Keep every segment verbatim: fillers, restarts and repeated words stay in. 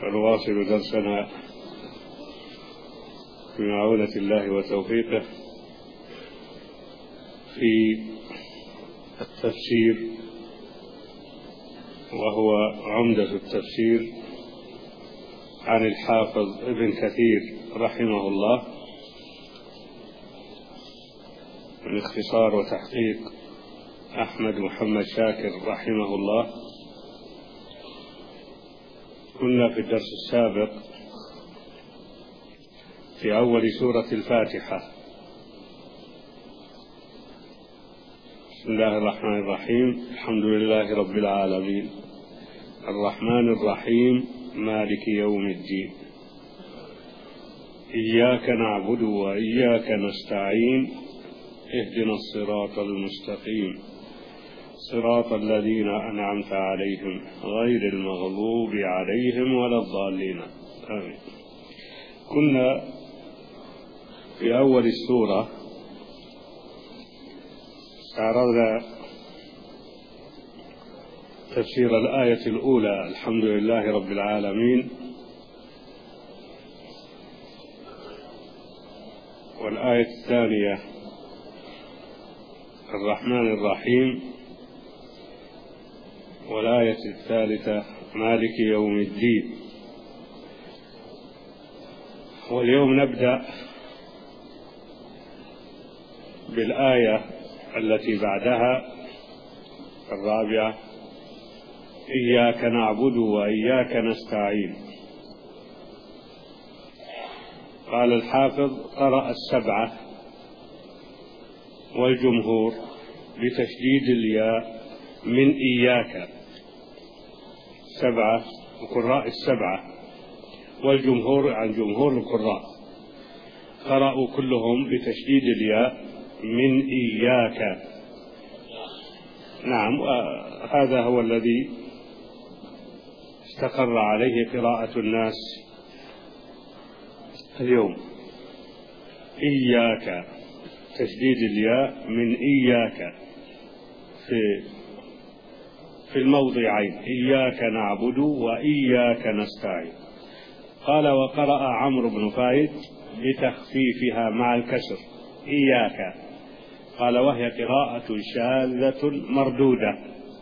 ونواصل درسنا بمعونة الله وتوفيقه في التفسير، وهو عمدة التفسير عن الحافظ ابن كثير رحمه الله، من اختصار وتحقيق أحمد محمد شاكر رحمه الله. كنا في الدرس السابق في أول سورة الفاتحة. بسم الله الرحمن الرحيم، الحمد لله رب العالمين، الرحمن الرحيم، مالك يوم الدين، إياك نعبد وإياك نستعين، اهدنا الصراط المستقيم، صراط الذين أنعمت عليهم غير المغضوب عليهم ولا الضالين، آمين. كنا في أول السورة استعرضنا تفسير الآية الأولى، الحمد لله رب العالمين، والآية الثانية الرحمن الرحيم، والآية الثالثة مالك يوم الدين. واليوم نبدأ بالآية التي بعدها الرابعة، إياك نعبد وإياك نستعين. قال الحافظ: قرأ السبعة والجمهور بتشديد الياء من إياك، سبعة القراء السبعة، والجمهور عن جمهور القراء قرأوا كلهم بتشديد الياء من إياك. نعم، هذا هو الذي استقر عليه قراءة الناس اليوم، إياك، تشديد الياء من إياك في في الموضعين، إياك نعبد وإياك نستعين. قال: وقرأ عمرو بن فايد بتخفيفها مع الكسر، إياك. قال: وهي قراءة شاذة مردودة،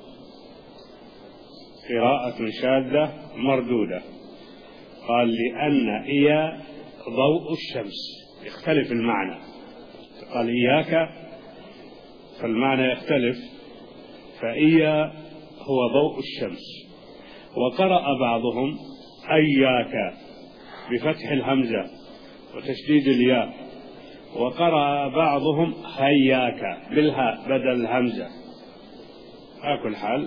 قراءة شاذة مردودة. قال: لأن إيا ضوء الشمس، يختلف المعنى. قال إياك فالمعنى يختلف، فإيا هو ضوء الشمس. وقرأ بعضهم أياك بفتح الهمزة وتشديد الياء، وقرأ بعضهم هياك بالهاء بدل الهمزة. على كل حال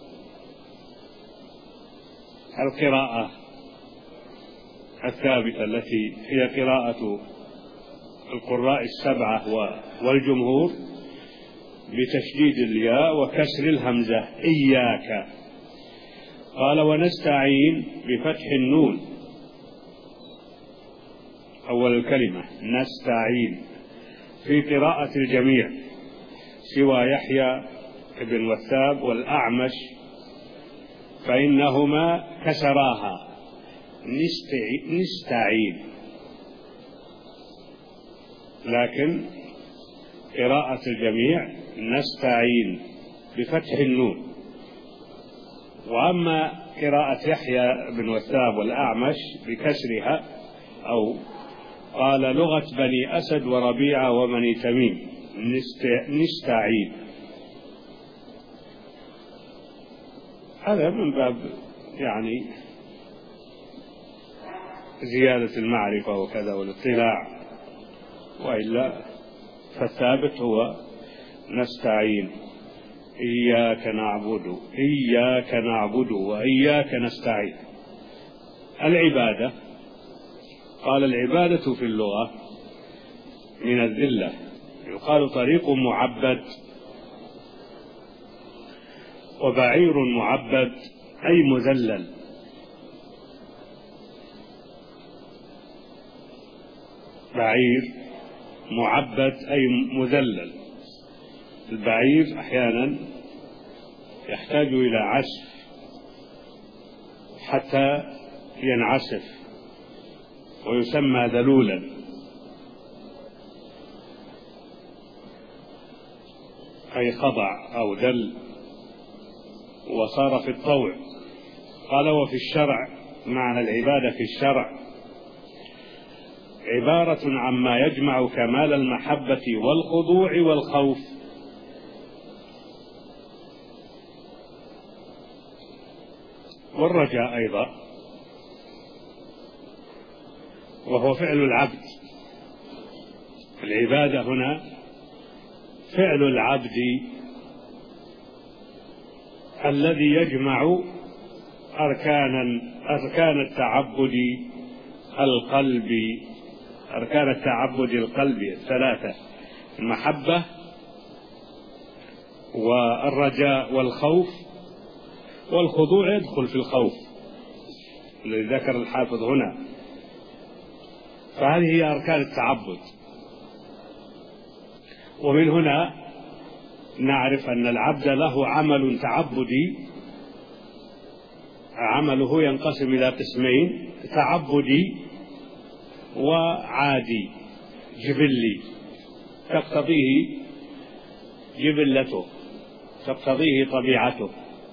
القراءة الثابتة التي هي قراءة القراء السبعة والجمهور بتشديد الياء وكسر الهمزة، إياك. قال: ونستعين بفتح النون أول الكلمة، نستعين، في قراءة الجميع سوى يحيى بن وثاب والأعمش، فإنهما كسراها، نستعين. لكن قراءة الجميع نستعين بفتح النون. وأما قراءة يحيى بن وثاب والأعمش بكسرها، أو قال: لغة بني أسد وربيعة وبني تميم، نستعين. هذا من باب يعني زيادة المعرفة وكذا والاطلاع، وإلا فالثابت هو نستعين، إياك نعبد إياك نعبد وإياك نستعين. العبادة، قال: العبادة في اللغة من الذلة، يقال طريق معبد، وبعير معبد أي مذلل. بعير معبد أي مذلل. البعير أحيانا يحتاج إلى عسف حتى ينعسف ويسمى ذلولا، أي خضع أو ذل وصار في الطوع. قال وفي الشرع، معنى العبادة في الشرع عبارة عما يجمع كمال المحبة والخضوع والخوف، والرجاء أيضا، وهو فعل العبد. العبادة هنا فعل العبد الذي يجمع أركانا أركان التعبد القلب أركان التعبد القلب الثلاثة: المحبة والرجاء والخوف، والخضوع يدخل في الخوف الذي ذكر الحافظ هنا. فهذه هي أركان التعبد. ومن هنا نعرف أن العبد له عمل تعبدي، عمله ينقسم إلى قسمين: تعبدي وعادي جبلي، تقتضيه جبلته، تقتضيه طبيعته،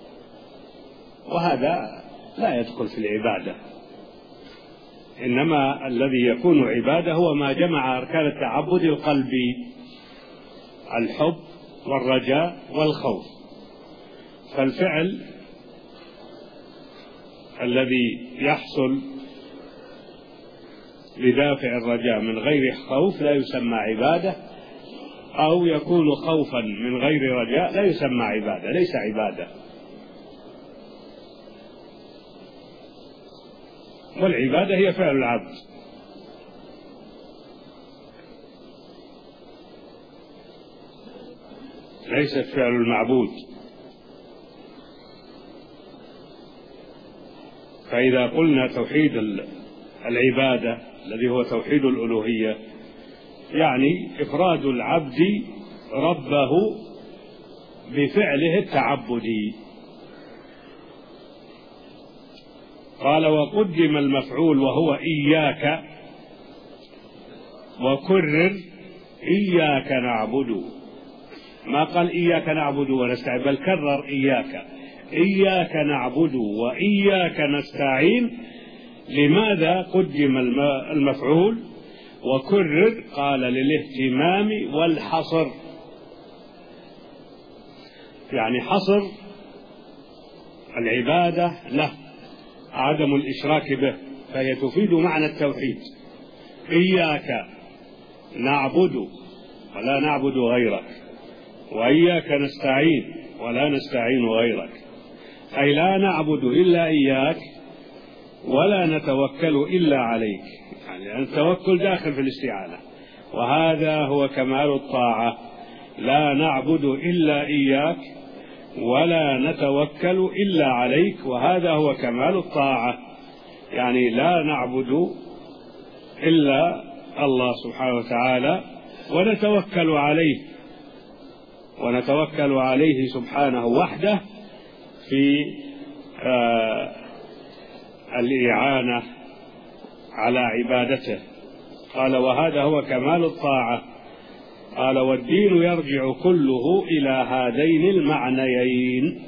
وهذا لا يدخل في العبادة. إنما الذي يكون عبادة هو ما جمع أركان التعبد القلبي: الحب والرجاء والخوف. فالفعل الذي يحصل بدافع الرجاء من غير خوف لا يسمى عبادة، أو يكون خوفا من غير رجاء لا يسمى عبادة، ليس عبادة. والعبادة هي فعل العبد. ليست فعل المعبود. فإذا قلنا توحيد العبادة الذي هو توحيد الألوهية، يعني إفراد العبد ربه بفعله التعبدي. قال وقدم المفعول وهو إياك، وكرر إياك نعبد، ما قال إياك نعبد ونستعين، بل كرر إياك إياك نعبد وإياك نستعين. لماذا قدم المفعول وكرر؟ قال للاهتمام والحصر، يعني حصر العبادة له، عدم الإشراك به، فهي تفيد معنى التوحيد. إياك نعبد ولا نعبد غيرك، وإياك نستعين ولا نستعين غيرك، أي لا نعبد إلا إياك ولا نتوكل إلا عليك. يعني التوكل داخل في الاستعانة، وهذا هو كمال الطاعة: لا نعبد إلا إياك ولا نتوكل إلا عليك، وهذا هو كمال الطاعة. يعني لا نعبد إلا الله سبحانه وتعالى، ونتوكل عليه ونتوكل عليه سبحانه وحده في آه الإعانة على عبادته. قال وهذا هو كمال الطاعة. قال والدين يرجع كله إلى هذين المعنيين: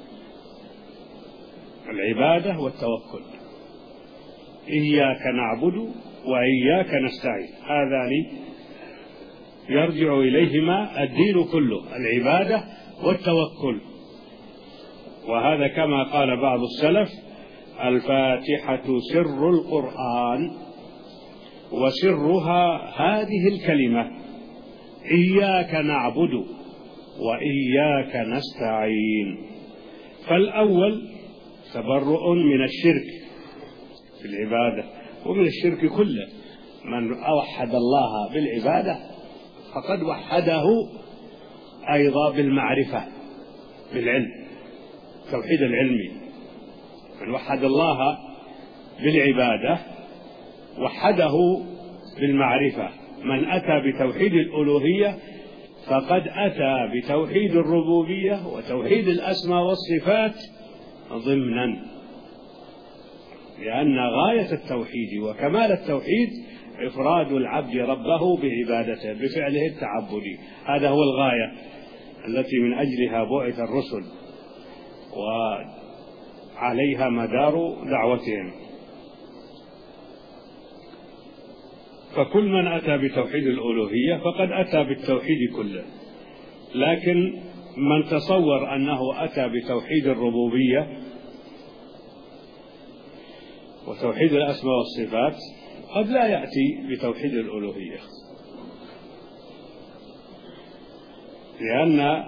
العبادة والتوكل. إياك نعبد وإياك نستعين، هذان يرجع إليهما الدين كله، العبادة والتوكل. وهذا كما قال بعض السلف: الفاتحة سر القرآن، وسرها هذه الكلمة: إياك نعبد وإياك نستعين. فالأول تبرؤ من الشرك في العبادة ومن الشرك كله. من أوحد الله بالعبادة فقد وحده أيضا بالمعرفة، بالعلم، توحيد العلمي. من وحد الله بالعبادة وحده بالمعرفة. من أتى بتوحيد الألوهية فقد أتى بتوحيد الربوبية وتوحيد الأسماء والصفات ضمنا. لأن غاية التوحيد وكمال التوحيد إفراد العبد ربه بعبادته بفعله التعبدي، هذا هو الغاية التي من أجلها بعث الرسل وعليها مدار دعوتهم. فكل من أتى بتوحيد الألوهية فقد أتى بالتوحيد كله، لكن من تصور أنه أتى بتوحيد الربوبية وتوحيد الأسماء والصفات قد لا يأتي بتوحيد الألوهية، لأن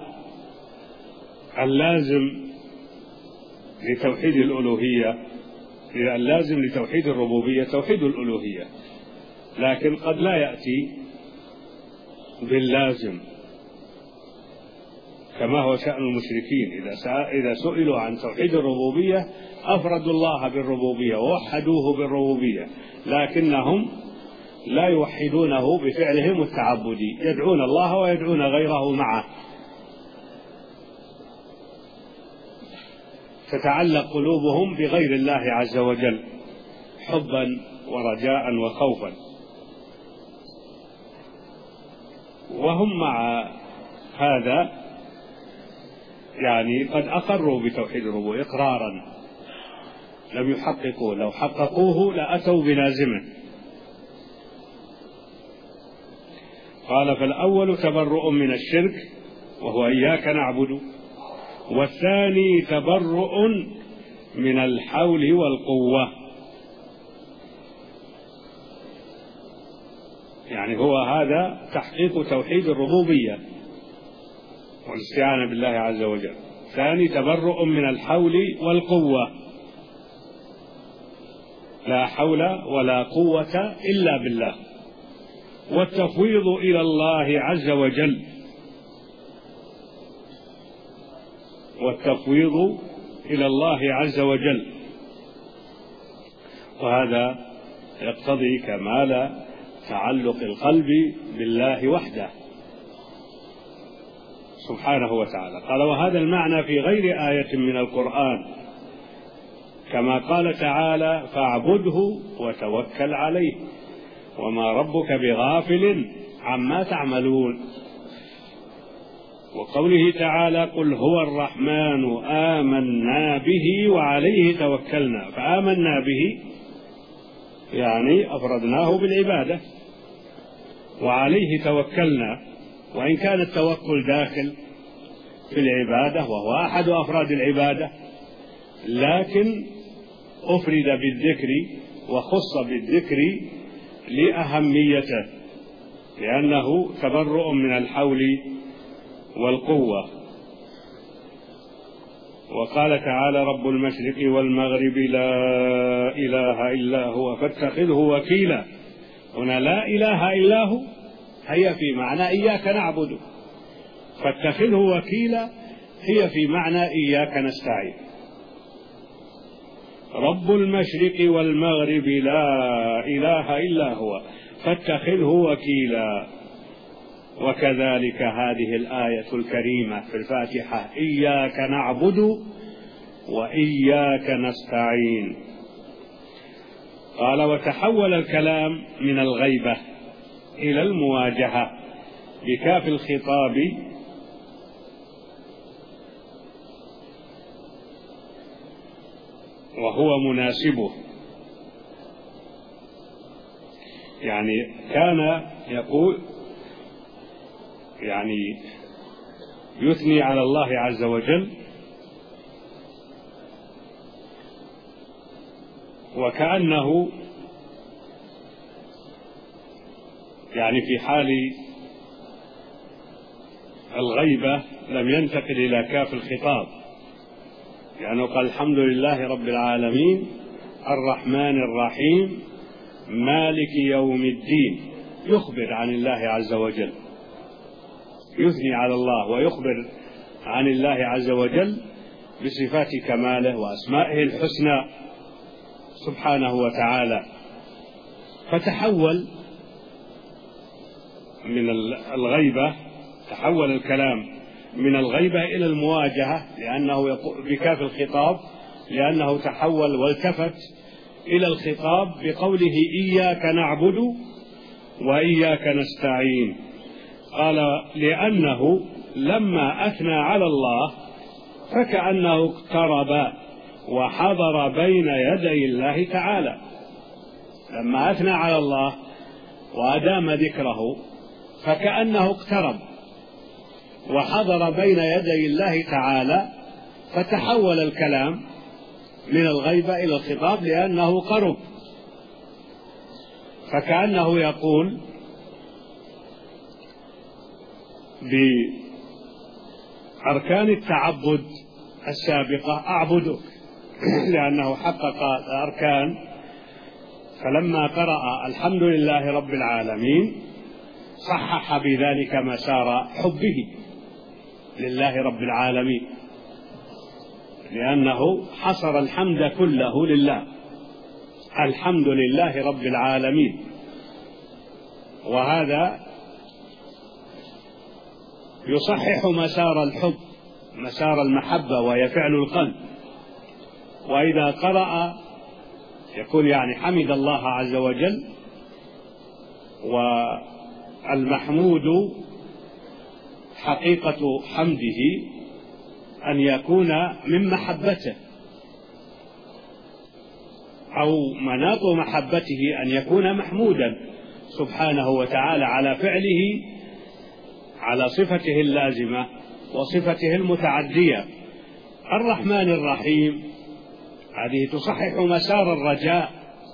اللازم لتوحيد الألوهية اللازم لتوحيد الربوبية توحيد الألوهية، لكن قد لا يأتي باللازم كما هو شأن المشركين. إذا سئلوا عن توحيد الربوبية أفردوا الله بالربوبية ووحدوه بالربوبية، لكنهم لا يوحدونه بفعلهم التعبدي، يدعون الله ويدعون غيره معه، تتعلق قلوبهم بغير الله عز وجل حبا ورجاء وخوفا، وهم مع هذا يعني قد أقروا بتوحيد الربوبية إقرارا لم يحققوه، لو حققوه لأتوا بلازمه. قال: فالأول تبرؤ من الشرك وهو إياك نعبد، والثاني تبرؤ من الحول والقوة، يعني هو هذا تحقيق توحيد الربوبية والاستعانة بالله عز وجل. ثاني تبرؤ من الحول والقوة، لا حول ولا قوة إلا بالله، والتفويض إلى الله عز وجل والتفويض إلى الله عز وجل وهذا يقتضي كمال تعلق القلب بالله وحده سبحانه وتعالى. قال: وهذا المعنى في غير آية من القرآن، كما قال تعالى: فاعبده وتوكل عليه وما ربك بغافل عما تعملون. وقوله تعالى: قل هو الرحمن آمنا به وعليه توكلنا، فآمنا به يعني أفردناه بالعبادة، وعليه توكلنا، وإن كان التوكل داخل في العبادة وهو أحد أفراد العبادة، لكن أفرد بالذكر وخص بالذكر لأهميته، لأنه تبرؤ من الحول والقوة. وقال تعالى: رب المشرق والمغرب لا إله إلا هو فاتخذه وكيلا. هنا لا إله إلا هو هي في معنى إياك نعبد، فاتخذه وكيلا هي في معنى إياك نستعين. رب المشرق والمغرب لا إله إلا هو فاتخذه وكيلا. وكذلك هذه الآية الكريمة في الفاتحة: إياك نعبد وإياك نستعين. قال: وتحول الكلام من الغيبة إلى المواجهة بكاف الخطاب وهو مناسبه، يعني كان يقول يعني يثني على الله عز وجل وكأنه يعني في حال الغيبة لم ينتقل إلى كاف الخطاب، لأنه قال: الحمد لله رب العالمين الرحمن الرحيم مالك يوم الدين، يخبر عن الله عز وجل، يثني على الله ويخبر عن الله عز وجل بصفات كماله وأسمائه الحسنى سبحانه وتعالى. فتحول من الغيبة، تحول الكلام من الغيبة إلى المواجهة، لأنه بكاف الخطاب، لأنه تحول والتفت إلى الخطاب بقوله إياك نعبد وإياك نستعين؟ قال لأنه لما أثنى على الله فكأنه اقترب وحضر بين يدي الله تعالى. لما أثنى على الله وأدام ذكره فكأنه اقترب وحضر بين يدي الله تعالى، فتحول الكلام من الغيبة إلى الخطاب لأنه قرب، فكأنه يقول بأركان التعبد السابقة أعبدك، لأنه حقق الأركان. فلما قرأ الحمد لله رب العالمين صحح بذلك مسار حبه لله رب العالمين، لأنه حصر الحمد كله لله، الحمد لله رب العالمين. وهذا يصحح مسار الحب، مسار المحبة، وهي فعل القلب. وإذا قرأ يكون يعني حمد الله عز وجل، والمحمود حقيقة حمده أن يكون من محبته، أو مناط محبته أن يكون محمودا سبحانه وتعالى على فعله، على صفته اللازمة وصفته المتعدية. الرحمن الرحيم هذه تصحح مسار الرجاء،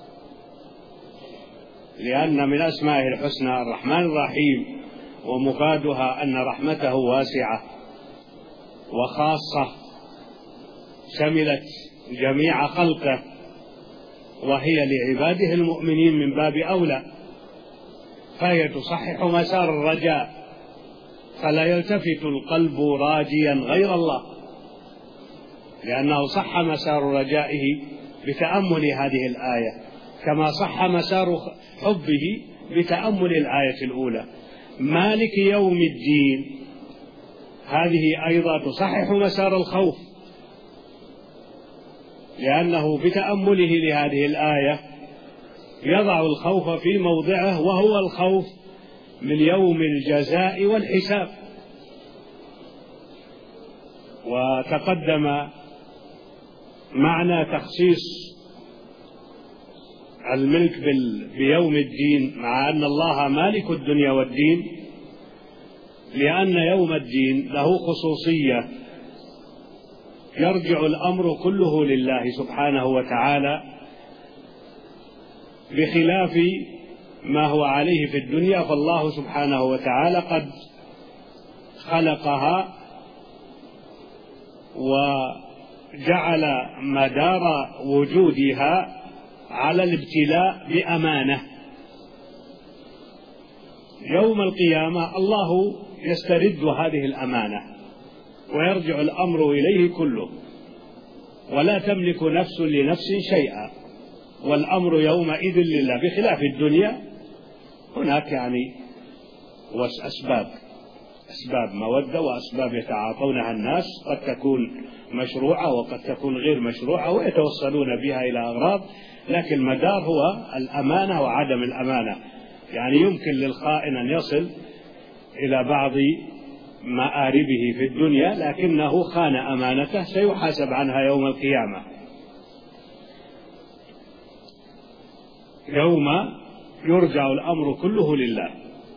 لأن من أسمائه الحسنى الرحمن الرحيم، ومفادها أن رحمته واسعة وخاصة شملت جميع خلقه، وهي لعباده المؤمنين من باب أولى، فهي تصحح مسار الرجاء، فلا يلتفت القلب راجيا غير الله، لأنه صح مسار رجائه بتأمل هذه الآية، كما صح مسار حبه بتأمل الآية الأولى. مالك يوم الدين هذه أيضا تصحح مسار الخوف، لأنه بتأمله لهذه الآية يضع الخوف في موضعه، وهو الخوف من يوم الجزاء والحساب. وتقدم معنى تخصيص الملك بيوم الدين، مع أن الله مالك الدنيا والدين، لأن يوم الدين له خصوصية، يرجع الأمر كله لله سبحانه وتعالى، بخلاف ما هو عليه في الدنيا، فالله سبحانه وتعالى قد خلقها وجعل مدار وجودها على الابتلاء بأمانة. يوم القيامة الله يسترد هذه الأمانة ويرجع الأمر إليه كله، ولا تملك نفس لنفس شيئا، والأمر يومئذ لله، بخلاف الدنيا هناك يعني أسباب أسباب مودة وأسباب يتعاطونها الناس، قد تكون مشروعة وقد تكون غير مشروعة ويتوصلون بها إلى أغراض، لكن المدار هو الأمانة وعدم الأمانة. يعني يمكن للخائن أن يصل إلى بعض مآربه في الدنيا، لكنه خان أمانته، سيحاسب عنها يوم القيامة. يوم يرجع الأمر كله لله.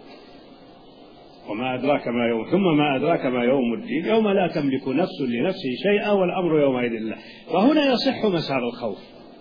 وما أدراك ما يوم ثم ما أدراك ما يوم الدين، يوم لا تملك نفس لنفس شيئا والأمر يومئذ لله. فهنا يصح مسار الخوف.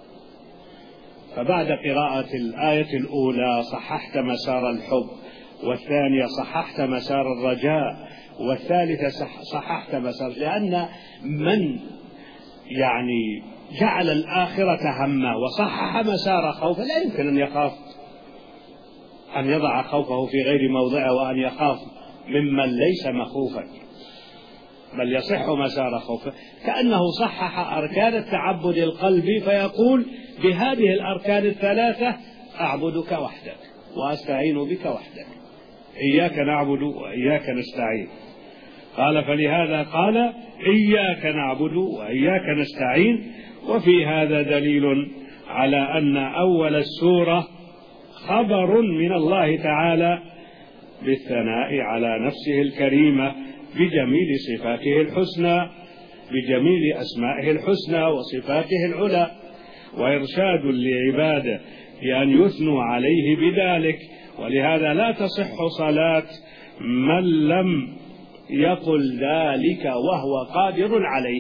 فبعد قراءة الآية الأولى صححت مسار الحب، والثانية صححت مسار الرجاء، والثالثة صححت مسار، لأن من يعني جعل الآخرة همه وصحح مسار خوفه لا يمكن أن يخاف، أن يضع خوفه في غير موضعه، وأن يخاف ممن ليس مخوفا، بل يصح مسار خوفه، كأنه صحح أركان التعبد القلبي، فيقول بهذه الأركان الثلاثة أعبدك وحدك وأستعين بك وحدك، إياك نعبد وإياك نستعين. قال فلهذا قال إياك نعبد وإياك نستعين. وفي هذا دليل على أن أول السورة خبر من الله تعالى بالثناء على نفسه الكريمة بجميل صفاته الحسنى، بجميل أسمائه الحسنى وصفاته العلى، وإرشاد لعباده بأن يثنوا عليه بذلك. ولهذا لا تصح صلاة من لم يقل ذلك وهو قادر عليه.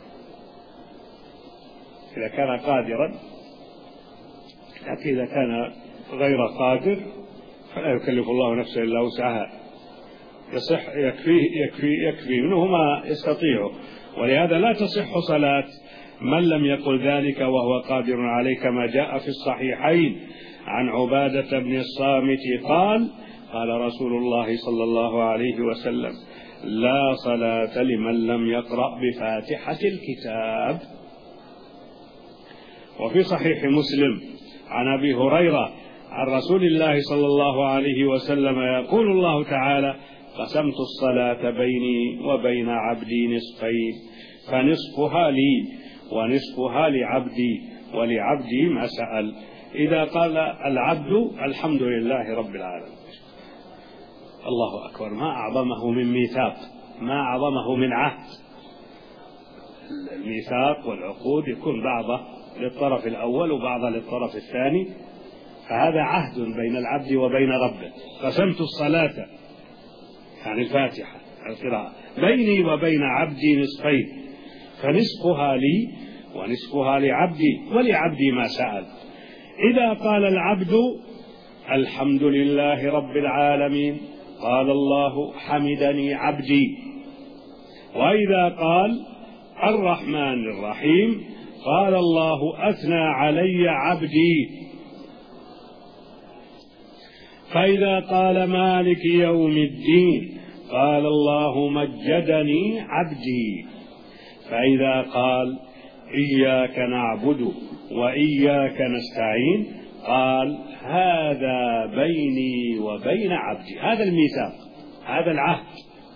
إذا كان قادرا، لكن إذا كان غير قادر فلا يكلف الله نفسا إلا وسعها، يصح يكفيه يكفي يكفي منه ما يستطيعه. ولهذا لا تصح صلاة من لم يقل ذلك وهو قادر عليه، كما جاء في الصحيحين عن عبادة بن الصامت قال: قال رسول الله صلى الله عليه وسلم: لا صلاة لمن لم يقرأ بفاتحة الكتاب. وفي صحيح مسلم عن أبي هريرة عن رسول الله صلى الله عليه وسلم يقول الله تعالى: قسمت الصلاة بيني وبين عبدي نصفين، فنصفها لي ونصفها لعبدي، ولعبدي ما سأل. إذا قال العبد الحمد لله رب العالمين، الله أكبر، ما أعظمه من ميثاق، ما أعظمه من عهد. الميثاق والعقود يكون بعضه للطرف الأول وبعضه للطرف الثاني، فهذا عهد بين العبد وبين ربه. قسمت الصلاة يعني الفاتحة القراءة بيني وبين عبدي نصفين، فنصفها لي ونصفها لعبدي، ولعبدي ما سأل. إذا قال العبد الحمد لله رب العالمين قال الله حمدني عبدي. وإذا قال الرحمن الرحيم قال الله أثنى علي عبدي. فإذا قال مالك يوم الدين قال الله مجدني عبدي. فإذا قال إياك نعبد وإياك نستعين قال هذا بيني وبين عبدي. هذا الميثاق، هذا العهد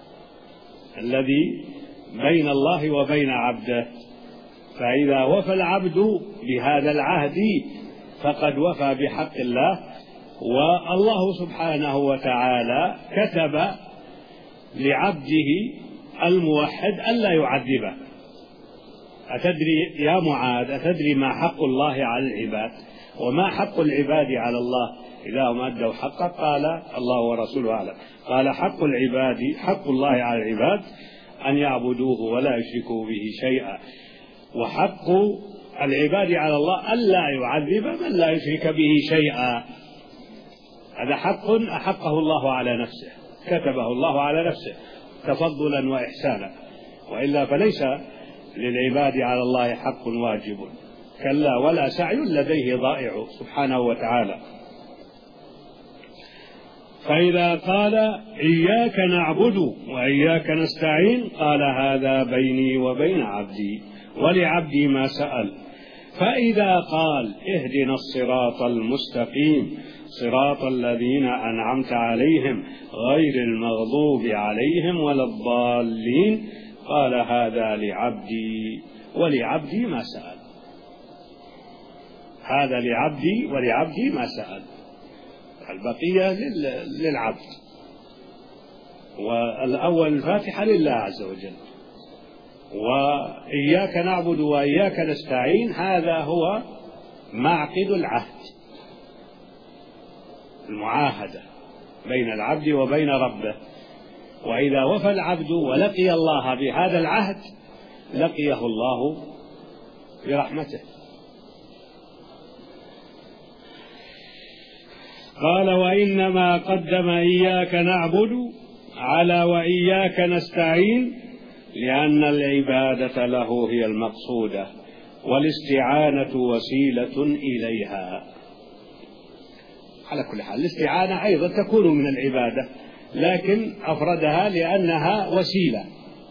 الذي بين الله وبين عبده. فإذا وفى العبد بهذا العهد فقد وفى بحق الله. والله سبحانه وتعالى كتب لعبده الموحد ألا يعذبه. أتدري يا معاذ، أتدري ما حق الله على العباد وما حق العباد على الله إذا هم أدوا حقه؟ قال الله ورسوله أعلم. قال حق العباد، حق الله على العباد أن يعبدوه ولا يشركوا به شيئا، وحق العباد على الله ألا يعذب من لا يشرك به شيئا. هذا حق أحقه الله على نفسه، كتبه الله على نفسه تفضلا وإحسانا، وإلا فليس للعباد على الله حق واجب، كلا ولا سعي لديه ضائع سبحانه وتعالى. فإذا قال إياك نعبد وإياك نستعين قال هذا بيني وبين عبدي ولعبدي ما سأل. فإذا قال اهدنا الصراط المستقيم صراط الذين أنعمت عليهم غير المغضوب عليهم ولا الضالين قال هذا لعبدي ولعبدي ما سأل. هذا لعبدي ولعبدي ما سأل، البقية للعبد. والأول الفاتحة لله عز وجل. وإياك نعبد وإياك نستعين هذا هو معقد العهد، المعاهدة بين العبد وبين ربه. وإذا وفى العبد ولقي الله بهذا العهد لقيه الله برحمته. قال وإنما قدم إياك نعبد على وإياك نستعين لأن العبادة له هي المقصودة والاستعانة وسيلة إليها. على كل حال الاستعانة أيضا تكون من العبادة، لكن أفردها لأنها وسيلة.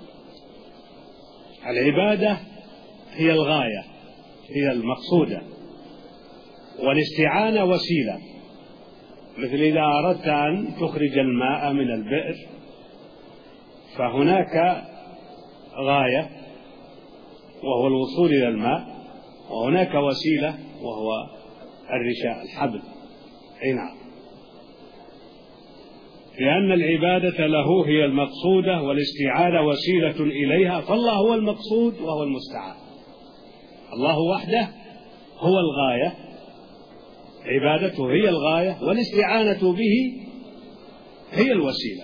العبادة هي الغاية، هي المقصودة، والاستعانة وسيلة. مثل إذا أردت أن تخرج الماء من البئر فهناك غاية وهو الوصول إلى الماء، وهناك وسيلة وهو الرشاء الحبل. أي نعم، لأن العبادة له هي المقصودة والاستعانة وسيلة إليها، فالله هو المقصود وهو المستعان. الله وحده هو الغاية، عبادته هي الغاية، والاستعانة به هي الوسيلة.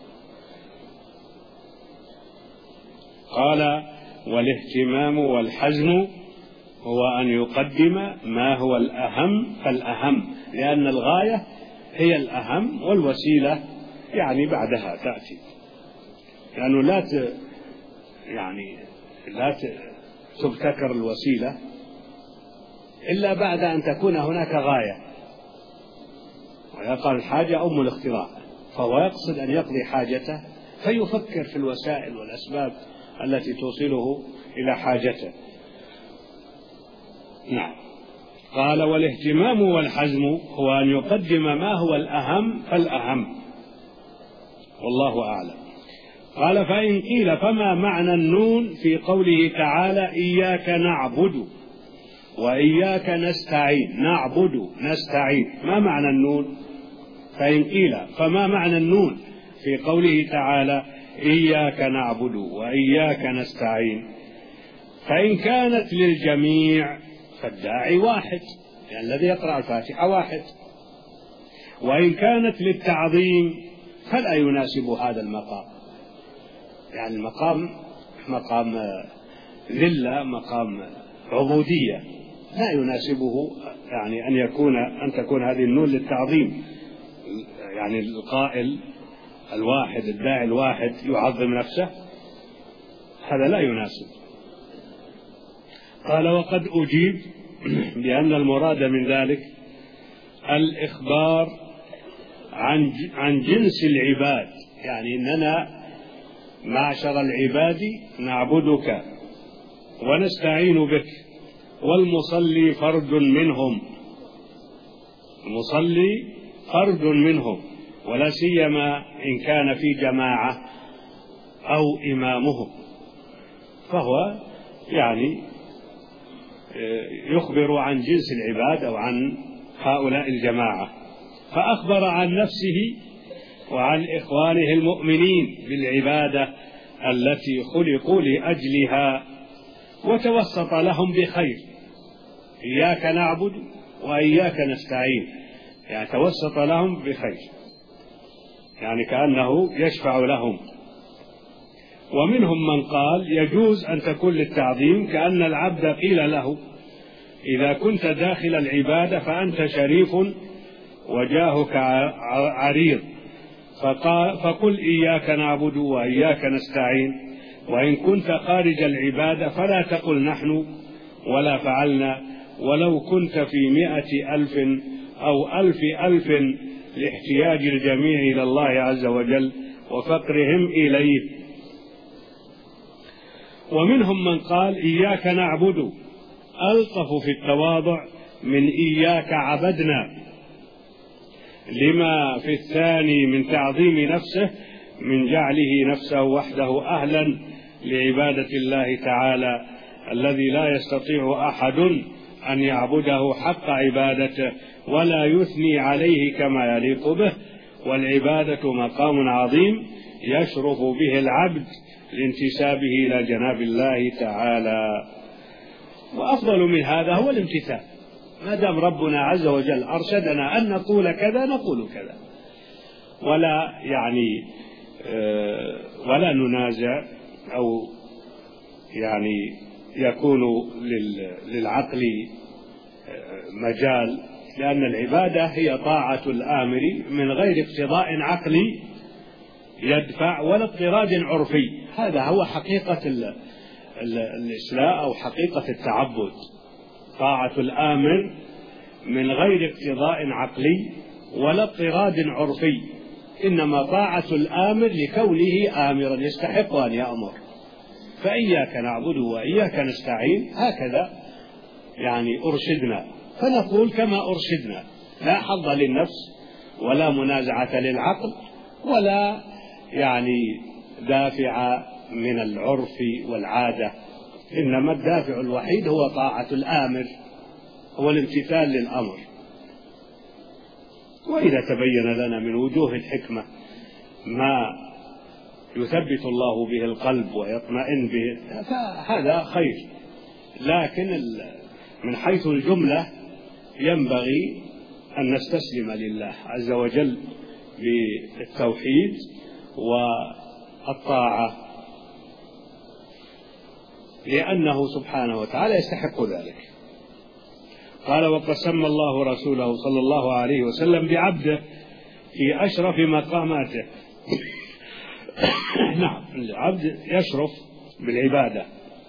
قال: والاهتمام والحزم هو أن يقدم ما هو الأهم فالأهم، لأن الغاية هي الأهم والوسيلة يعني بعدها تأتي، لأنه لا ت... يعني لا ت... تبتكر الوسيلة إلا بعد أن تكون هناك غاية. ويقال الحاجة أم الاختراع، فهو يقصد أن يقضي حاجته فيفكر في الوسائل والأسباب التي توصله إلى حاجته. نعم. قال: والاهتمام والحزم هو أن يقدم ما هو الأهم فالأهم، والله أعلم. قال: فإن قيل فما معنى النون في قوله تعالى: إياك نعبد وإياك نستعين؟ نعبد نستعين، ما معنى النون؟ فإن قيل فما معنى النون في قوله تعالى: إياك نعبد وإياك نستعين؟ فإن كانت للجميع فالداعي واحد، يعني الذي يقرأ الفاتحة واحد. وإن كانت للتعظيم فلا يناسب هذا المقام، يعني المقام مقام ذلة، مقام عبودية، لا يناسبه يعني أن يكون أن تكون هذه النون للتعظيم، يعني القائل الواحد الداعي الواحد يعظم نفسه، هذا لا يناسب. قال: وقد أجيب بأن المراد من ذلك الإخبار عن عن جنس العباد، يعني إننا معشر العباد نعبدك ونستعين بك، والمصلي فرد منهم، المصلي فرد منهم، ولا سيما إن كان في جماعة أو إمامهم، فهو يعني يخبر عن جنس العباد أو عن هؤلاء الجماعة. فأخبر عن نفسه وعن إخوانه المؤمنين بالعبادة التي خلقوا لأجلها، وتوسط لهم بخير: إياك نعبد وإياك نستعين، يعني توسط لهم بخير، يعني كأنه يشفع لهم. ومنهم من قال: يجوز أن تكون للتعظيم، كأن العبد قيل له: إذا كنت داخل العبادة فأنت شريف وجاهك عريض، فقال فقل إياك نعبد وإياك نستعين. وإن كنت خارج العبادة فلا تقل نحن ولا فعلنا، ولو كنت في مئة ألف أو ألف ألف، لاحتياج الجميع إلى الله عز وجل وفقرهم إليه. ومنهم من قال: إياك نعبد ألطف في التواضع من إياك عبدنا، لما في الثاني من تعظيم نفسه من جعله نفسه وحده أهلا لعبادة الله تعالى، الذي لا يستطيع أحد أن يعبده حق عبادته ولا يثني عليه كما يليق به. والعبادة مقام عظيم يشرف به العبد لانتسابه إلى جناب الله تعالى، وأفضل من هذا هو الامتثال. ما دام ربنا عز وجل أرشدنا أن نقول كذا نقول كذا، ولا يعني ولا ننازع أو يعني يكون للعقل مجال، لأن العبادة هي طاعة الآمر من غير اقتضاء عقلي يدفع ولا اضطراد عرفي. هذا هو حقيقة الإسلام أو حقيقة التعبد، طاعة الآمر من غير اقتضاء عقلي ولا اضطراد عرفي، إنما طاعة الآمر لكونه آمرا يستحق أن يأمر. فإياك نعبد وإياك نستعين، هكذا يعني أرشدنا، فنقول كما أرشدنا، لا حظ للنفس ولا منازعة للعقل ولا يعني دافع من العرف والعادة، إنما الدافع الوحيد هو طاعة الآمر. هو الامتثال للأمر. وإذا تبين لنا من وجوه الحكمة ما يثبت الله به القلب ويطمئن به فهذا خير، لكن من حيث الجملة ينبغي أن نستسلم لله عز وجل بالتوحيد والطاعة، لأنه سبحانه وتعالى يستحق ذلك. قال: وقد سمى الله رسوله صلى الله عليه وسلم بعبده في أشرف مقاماته. نعم، العبد يشرف بالعبادة،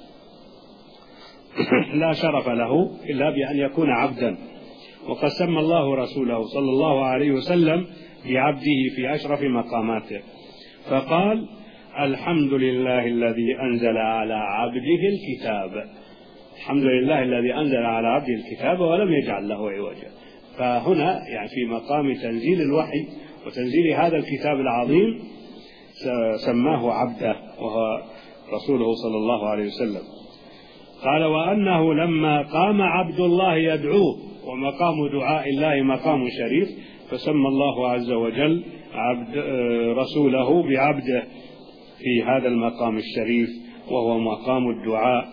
لا شرف له إلا بأن يكون عبدا. وقد سمى الله رسوله صلى الله عليه وسلم بعبده في أشرف مقاماته، فقال: الحمد لله الذي أنزل على عبده الكتاب. الحمد لله الذي أنزل على عبده الكتاب ولم يجعل له عوجا. فهنا يعني في مقام تنزيل الوحي وتنزيل هذا الكتاب العظيم سماه عبده وهو رسوله صلى الله عليه وسلم. قال: وأنه لما قام عبد الله يدعوه، ومقام دعاء الله مقام شريف، فسمى الله عز وجل عبد رسوله بعبده في هذا المقام الشريف وهو مقام الدعاء.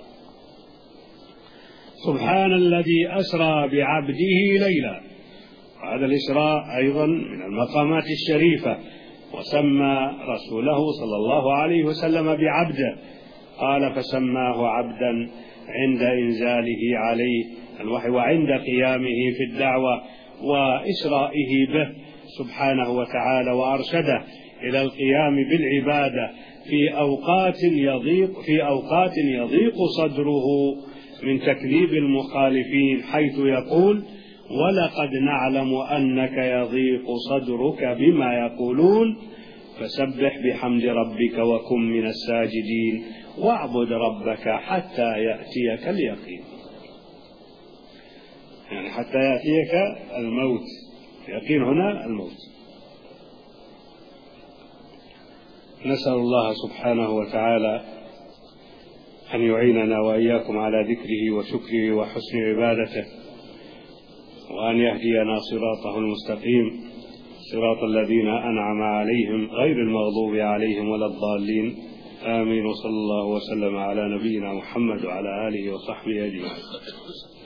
سبحان الذي أسرى بعبده ليلا. هذا الإسراء أيضا من المقامات الشريفة، وسمى رسوله صلى الله عليه وسلم بعبده. قال: فسماه عبدا عند إنزاله عليه الوحي وعند قيامه في الدعوة وإسرائه به سبحانه وتعالى، وأرشده إلى القيام بالعبادة في أوقات يضيق في أوقات يضيق صدره من تكذيب المخالفين، حيث يقول: ولقد نعلم أنك يضيق صدرك بما يقولون فسبح بحمد ربك وكن من الساجدين واعبد ربك حتى يأتيك اليقين. يعني حتى يأتيك الموت، اليقين هنا الموت. نسأل الله سبحانه وتعالى أن يعيننا وإياكم على ذكره وشكره وحسن عبادته، وأن يهدينا صراطه المستقيم، صراط الذين أنعم عليهم غير المغضوب عليهم ولا الضالين. آمين. وصلى الله وسلم على نبينا محمد وعلى آله وصحبه أجمعين.